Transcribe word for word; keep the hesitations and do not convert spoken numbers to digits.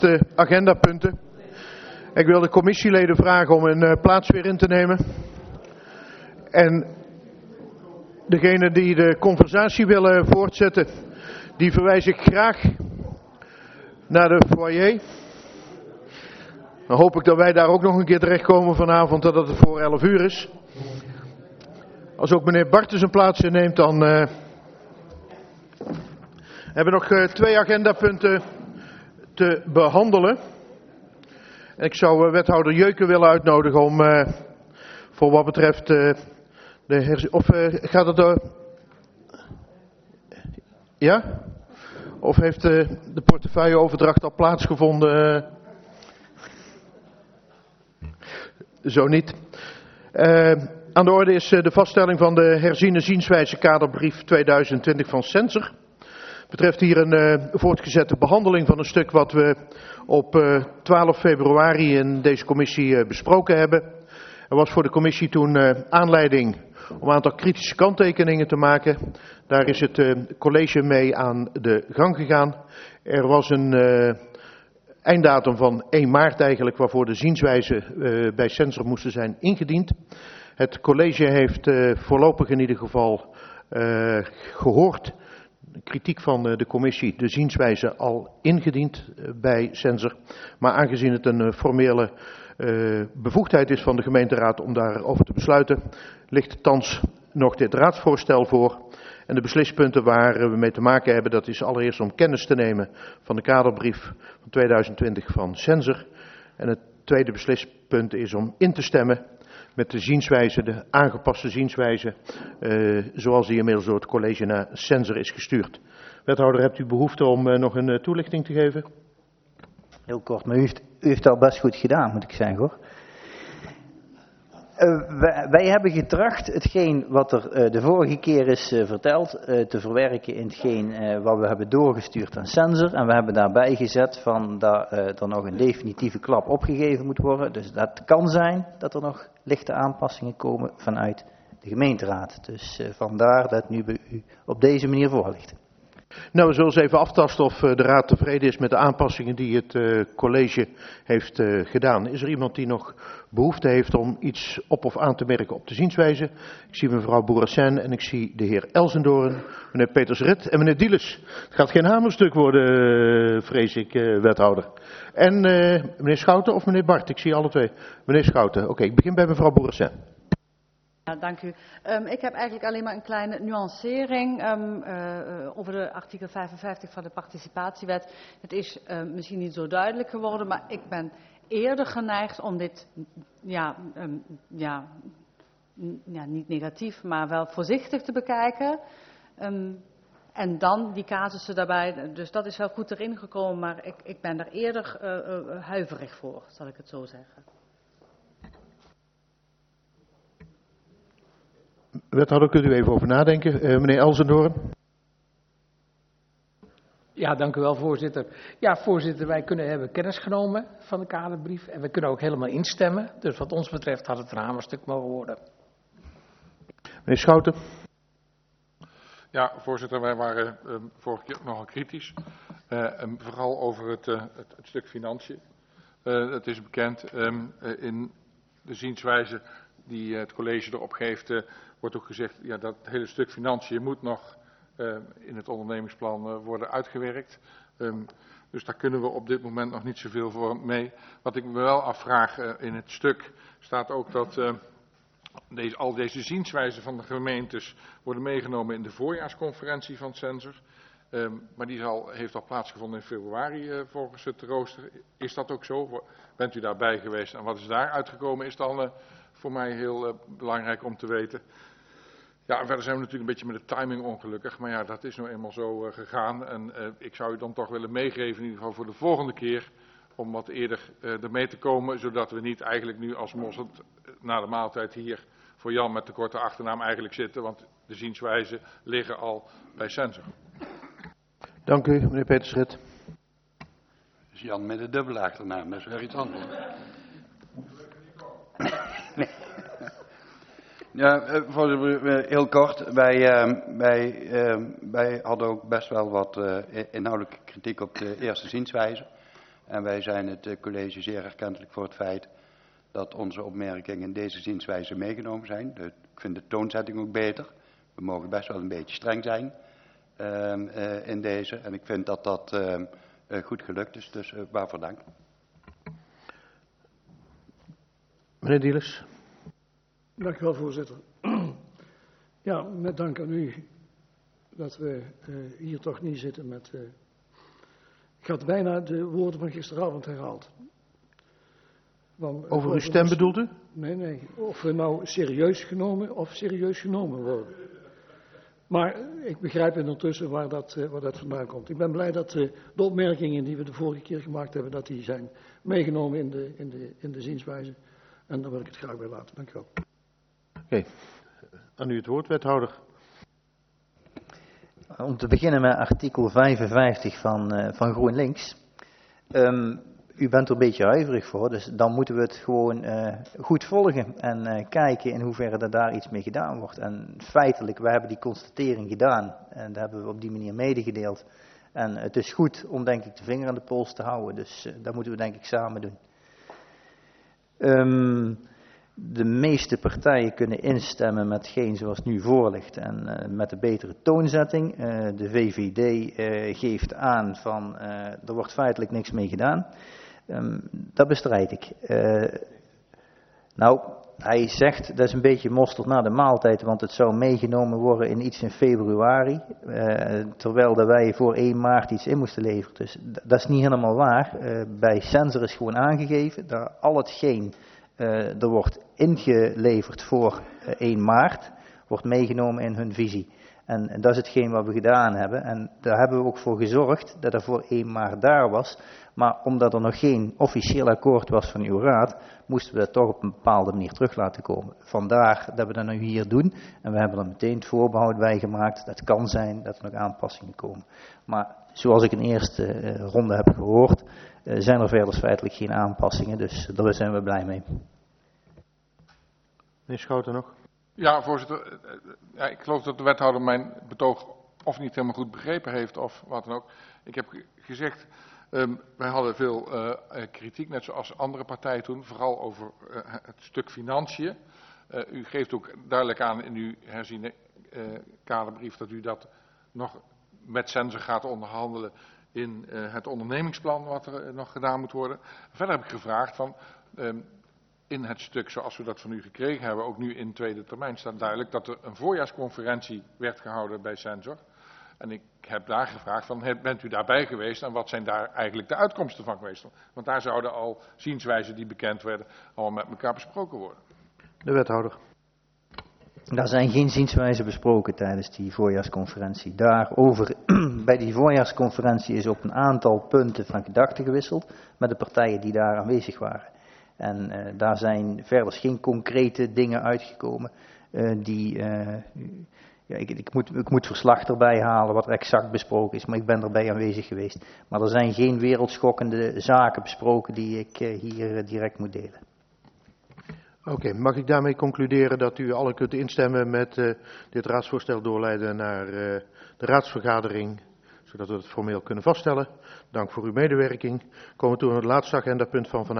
De agendapunten. Ik wil de commissieleden vragen om hun uh, plaats weer in te nemen. En degenen die de conversatie willen voortzetten, die verwijs ik graag naar de foyer. Dan hoop ik dat wij daar ook nog een keer terechtkomen vanavond, dat het voor elf uur is. Als ook meneer Barten zijn plaats inneemt, dan uh, hebben we nog uh, twee agendapunten te behandelen. Ik zou uh, wethouder Jeuken willen uitnodigen om uh, voor wat betreft uh, de herzie... Of uh, gaat het... Uh... Ja? Of heeft uh, de portefeuilleoverdracht al plaatsgevonden? Uh... Zo niet. Uh, aan de orde is uh, de vaststelling van de herziene zienswijze kaderbrief tweeduizend twintig van Censor. Betreft hier een uh, voortgezette behandeling van een stuk wat we op uh, twaalf februari in deze commissie uh, besproken hebben. Er was voor de commissie toen uh, aanleiding om een aantal kritische kanttekeningen te maken. Daar is het uh, college mee aan de gang gegaan. Er was een uh, einddatum van één maart eigenlijk waarvoor de zienswijzen uh, bij Censor moesten zijn ingediend. Het college heeft uh, voorlopig in ieder geval uh, gehoord de kritiek van de commissie, de zienswijze al ingediend bij Censor. Maar aangezien het een formele uh, bevoegdheid is van de gemeenteraad om daarover te besluiten, ligt thans nog dit raadsvoorstel voor. En de beslispunten waar we mee te maken hebben, dat is allereerst om kennis te nemen van de kaderbrief van tweeduizend twintig van Censor. En het tweede beslispunt is om in te stemmen met de zienswijze, de aangepaste zienswijze, uh, zoals die inmiddels door het college naar Censor is gestuurd. Wethouder, hebt u behoefte om uh, nog een uh, toelichting te geven? Heel kort, maar u heeft, u heeft al best goed gedaan, moet ik zeggen hoor. Uh, wij, wij hebben getracht hetgeen wat er uh, de vorige keer is uh, verteld uh, te verwerken in hetgeen uh, wat we hebben doorgestuurd aan Censor. En we hebben daarbij gezet van dat uh, er nog een definitieve klap opgegeven moet worden. Dus dat kan zijn dat er nog lichte aanpassingen komen vanuit de gemeenteraad. Dus uh, vandaar dat het nu bij u op deze manier voor ligt. Nou, we zullen eens even aftasten of de raad tevreden is met de aanpassingen die het uh, college heeft uh, gedaan. Is er iemand die nog behoefte heeft om iets op of aan te merken op de zienswijze? Ik zie mevrouw Bourassin en ik zie de heer Elsendoorn, meneer Peters-Rit en meneer Dielis. Het gaat geen hamerstuk worden, uh, vrees ik, uh, wethouder. En uh, meneer Schouten of meneer Bart? Ik zie alle twee. Meneer Schouten, oké, okay, ik begin bij mevrouw Bourassin. Ja, dank u. Um, ik heb eigenlijk alleen maar een kleine nuancering um, uh, over de artikel vijfenvijftig van de participatiewet. Het is uh, misschien niet zo duidelijk geworden, maar ik ben eerder geneigd om dit, ja, um, ja, ja, niet negatief, maar wel voorzichtig te bekijken. Um, en dan die casussen daarbij, dus dat is wel goed erin gekomen, maar ik, ik ben er eerder uh, uh, huiverig voor, zal ik het zo zeggen. Wethouder, kunt u even over nadenken. Uh, meneer Elsendoorn. Ja, dank u wel, voorzitter. Ja, voorzitter, wij kunnen hebben kennis genomen van de kaderbrief en we kunnen ook helemaal instemmen. Dus wat ons betreft had het een hamerstuk mogen worden. Meneer Schouten. Ja, voorzitter, wij waren uh, vorige keer nogal kritisch. Uh, en vooral over het, uh, het, het stuk financiën. Uh, het is bekend um, uh, in de zienswijze die uh, het college erop geeft, uh, wordt ook gezegd, ja, dat hele stuk financiën moet nog uh, in het ondernemingsplan uh, worden uitgewerkt. Um, dus daar kunnen we op dit moment nog niet zoveel voor mee. Wat ik me wel afvraag, uh, in het stuk staat ook dat uh, deze, al deze zienswijzen van de gemeentes worden meegenomen in de voorjaarsconferentie van Censor. Um, maar die zal, heeft al plaatsgevonden in februari uh, volgens het rooster. Is dat ook zo? Bent u daarbij geweest en wat is daar uitgekomen? Is dan uh, voor mij heel uh, belangrijk om te weten. Ja, en verder zijn we natuurlijk een beetje met de timing ongelukkig. Maar ja, dat is nou eenmaal zo uh, gegaan. En uh, ik zou u dan toch willen meegeven, in ieder geval voor de volgende keer, om wat eerder uh, ermee te komen. Zodat we niet eigenlijk nu als Mossert uh, na de maaltijd hier voor Jan met de korte achternaam eigenlijk zitten. Want de zienswijzen liggen al bij Censor. Dank u, meneer Peters-Rit. Jan met de dubbele achternaam, dat is weer iets anders. Nee. Ja, voorzitter, heel kort. Wij, uh, wij, uh, wij hadden ook best wel wat uh, inhoudelijke kritiek op de eerste zienswijze. En wij zijn het uh, college zeer erkentelijk voor het feit dat onze opmerkingen in deze zienswijze meegenomen zijn. De, ik vind de toonzetting ook beter. We mogen best wel een beetje streng zijn uh, uh, in deze. En ik vind dat dat uh, uh, goed gelukt is, dus uh, waarvoor dank. Meneer Dielis. Dank u wel, voorzitter. Ja, met dank aan u dat we uh, hier toch niet zitten met... Uh, ik had bijna de woorden van gisteravond herhaald. Want, uh, Over uw stem bedoelt u? Nee, nee. Of we nou serieus genomen of serieus genomen worden. Maar uh, ik begrijp ondertussen waar dat, uh, waar dat vandaan komt. Ik ben blij dat uh, de opmerkingen die we de vorige keer gemaakt hebben, dat die zijn meegenomen in de, in de, in de zienswijze. En daar wil ik het graag bij laten. Dank u wel. Oké. Okay. Aan u het woord, wethouder. Om te beginnen met artikel vijfenvijftig van, uh, van GroenLinks. Um, u bent er een beetje huiverig voor, dus dan moeten we het gewoon uh, goed volgen en uh, kijken in hoeverre er daar iets mee gedaan wordt. En feitelijk, we hebben die constatering gedaan en dat hebben we op die manier medegedeeld. En het is goed om denk ik de vinger aan de pols te houden, dus uh, dat moeten we denk ik samen doen. Um, De meeste partijen kunnen instemmen met hetgeen zoals nu voor ligt en uh, met de betere toonzetting. Uh, de V V D uh, geeft aan van uh, er wordt feitelijk niks mee gedaan. Um, dat bestrijd ik. Uh, nou, hij zegt dat is een beetje mosterd na de maaltijd, want het zou meegenomen worden in iets in februari. Uh, terwijl dat wij voor één maart iets in moesten leveren. Dus dat is niet helemaal waar. Uh, bij Censor is gewoon aangegeven dat al hetgeen... Uh, er wordt ingeleverd voor uh, één maart, wordt meegenomen in hun visie. En, en dat is hetgeen wat we gedaan hebben. En daar hebben we ook voor gezorgd dat er voor één maart daar was. Maar omdat er nog geen officieel akkoord was van uw raad, moesten we dat toch op een bepaalde manier terug laten komen. Vandaar dat we dat nu hier doen. En we hebben er meteen het voorbehoud bij gemaakt. Dat kan zijn dat er nog aanpassingen komen. Maar zoals ik in de eerste uh, ronde heb gehoord, uh, zijn er verder feitelijk geen aanpassingen. Dus daar zijn we blij mee. Meneer Schouten nog? Ja, voorzitter. Ja, ik geloof dat de wethouder mijn betoog of niet helemaal goed begrepen heeft of wat dan ook. Ik heb gezegd, um, wij hadden veel uh, kritiek, net zoals andere partijen toen, vooral over uh, het stuk financiën. Uh, u geeft ook duidelijk aan in uw herziene uh, kaderbrief dat u dat nog met Censor gaat onderhandelen in uh, het ondernemingsplan wat er uh, nog gedaan moet worden. Verder heb ik gevraagd van... Um, In het stuk zoals we dat van u gekregen hebben, ook nu in tweede termijn, staat duidelijk dat er een voorjaarsconferentie werd gehouden bij Censor. En ik heb daar gevraagd van, bent u daarbij geweest en wat zijn daar eigenlijk de uitkomsten van geweest? Want daar zouden al zienswijzen die bekend werden, al met elkaar besproken worden. De wethouder. Daar zijn geen zienswijzen besproken tijdens die voorjaarsconferentie. Daarover, bij die voorjaarsconferentie is op een aantal punten van gedachten gewisseld met de partijen die daar aanwezig waren. En uh, daar zijn verder geen concrete dingen uitgekomen uh, die, uh, ja, ik, ik, moet, ik moet verslag erbij halen wat er exact besproken is, maar ik ben erbij aanwezig geweest. Maar er zijn geen wereldschokkende zaken besproken die ik uh, hier uh, direct moet delen. Oké, okay, mag ik daarmee concluderen dat u allen kunt instemmen met uh, dit raadsvoorstel doorleiden naar uh, de raadsvergadering, zodat we het formeel kunnen vaststellen. Dank voor uw medewerking. Komen we toe aan het laatste agendapunt van vanavond.